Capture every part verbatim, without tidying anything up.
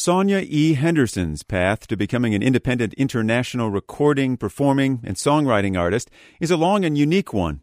Sonya E. Henderson's path to becoming an independent international recording, performing, and songwriting artist is a long and unique one.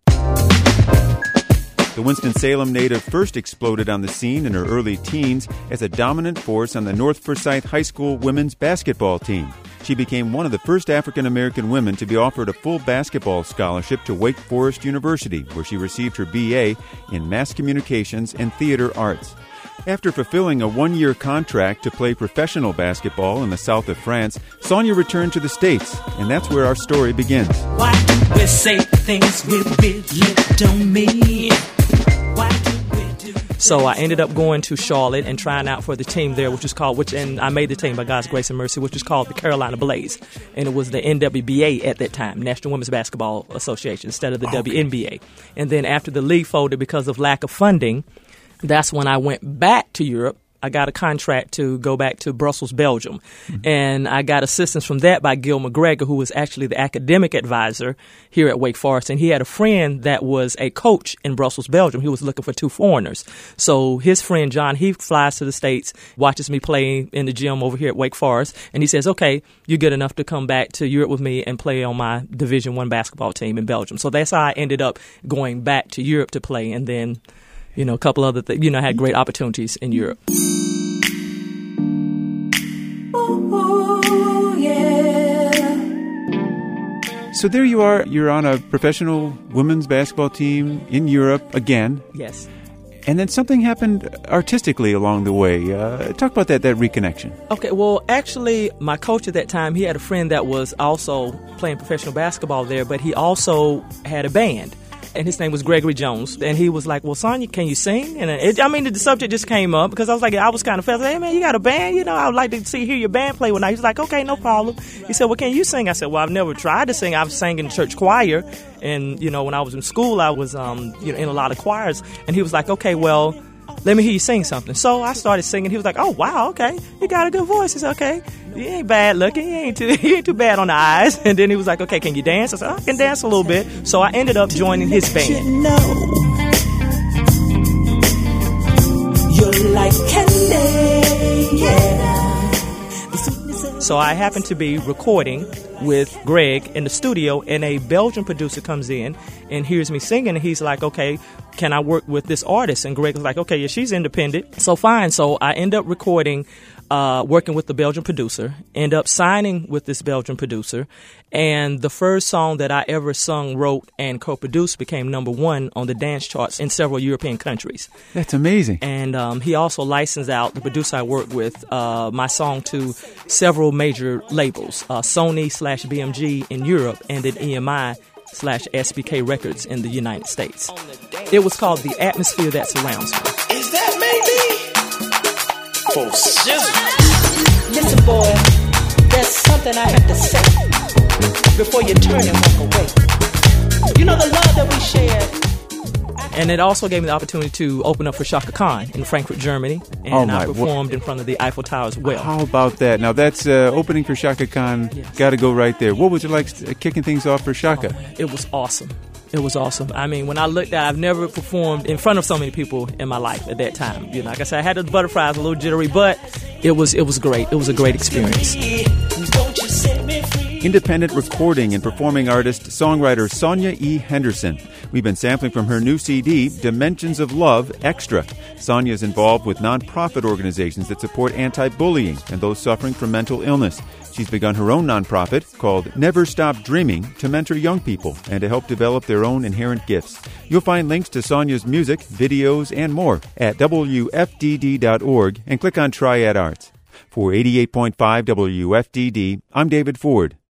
The Winston-Salem native first exploded on the scene in her early teens as a dominant force on the North Forsyth High School women's basketball team. She became one of the first African-American women to be offered a full basketball scholarship to Wake Forest University, where she received her B A in Mass Communications and Theater Arts. After fulfilling a one-year contract to play professional basketball in the south of France, Sonya returned to the States, and that's where our story begins. Why do we say things we really don't mean? Why do we do? So I ended up going to Charlotte and trying out for the team there, which was called, which and I made the team by God's grace and mercy, which was called the Carolina Blaze, and it was the N W B A at that time, National Women's Basketball Association, instead of the okay. W N B A. And then after the league folded because of lack of funding, that's when I went back to Europe. I got a contract to go back to Brussels, Belgium. Mm-hmm. And I got assistance from that by Gil McGregor, who was actually the academic advisor here at Wake Forest. And he had a friend that was a coach in Brussels, Belgium. He was looking for two foreigners. So his friend, John, he flies to the States, watches me play in the gym over here at Wake Forest. And he says, okay, you're good enough to come back to Europe with me and play on my Division One basketball team in Belgium. So that's how I ended up going back to Europe to play. And then, you know, a couple other things. You know, I had great opportunities in Europe. Ooh, yeah. So there you are. You're on a professional women's basketball team in Europe again. Yes. And then something happened artistically along the way. Uh, talk about that, that reconnection. Okay, well, actually, my coach at that time, he had a friend that was also playing professional basketball there, but he also had a band. And his name was Gregory Jones. And he was like, well, Sonya, can you sing? And it, I mean, the subject just came up because I was like, I was kind of fast. Hey, man, you got a band? You know, I would like to see, hear your band play one night. He's like, okay, no problem. He said, well, can you sing? I said, well, I've never tried to sing. I've sang in the church choir. And, you know, when I was in school, I was, um, you know, in a lot of choirs. And he was like, okay, well, let me hear you sing something. So I started singing. He was like, oh, wow, okay. You got a good voice. He said, okay. You ain't bad looking. You ain't too, you ain't too bad on the eyes. And then he was like, okay, can you dance? I said, I can dance a little bit. So I ended up joining his band. You know, you're like candy, yeah. So I happened to be recording with Greg in the studio, and a Belgian producer comes in and hears me singing, and he's like, okay, can I work with this artist? And Greg was like, okay, yeah, she's independent. So fine. So I end up recording, uh, working with the Belgian producer, end up signing with this Belgian producer. And the first song that I ever sung, wrote, and co-produced became number one on the dance charts in several European countries. That's amazing. And um, he also licensed out, the producer I worked with, uh, my song to several major labels, uh, Sony slash B M G in Europe, and then E M I slash S B K Records in the United States. It was called The Atmosphere That Surrounds Me. Is that maybe? For sure. Listen, boy, there's something I have to say before you turn and walk away. You know the love that we shared. And it also gave me the opportunity to open up for Chaka Khan in Frankfurt, Germany. And oh my, I performed in front of the Eiffel Tower as well. How about that? Now, that's uh, opening for Chaka Khan. Yes. Got to go right there. What was it like uh, kicking things off for Chaka? Oh, it was awesome. It was awesome. I mean, when I looked at it, I've never performed in front of so many people in my life at that time. You know, like I said, I had the butterflies, a little jittery, but it was it was great. It was a great experience. Independent recording and performing artist, songwriter Sonya E. Henderson. We've been sampling from her new C D, Dimensions of Love Extra. Sonya is involved with nonprofit organizations that support anti-bullying and those suffering from mental illness. She's begun her own nonprofit called Never Stop Dreaming to mentor young people and to help develop their own inherent gifts. You'll find links to Sonya's music, videos, and more at W F D D dot org and click on Triad Arts. For eighty-eight point five W F D D, I'm David Ford.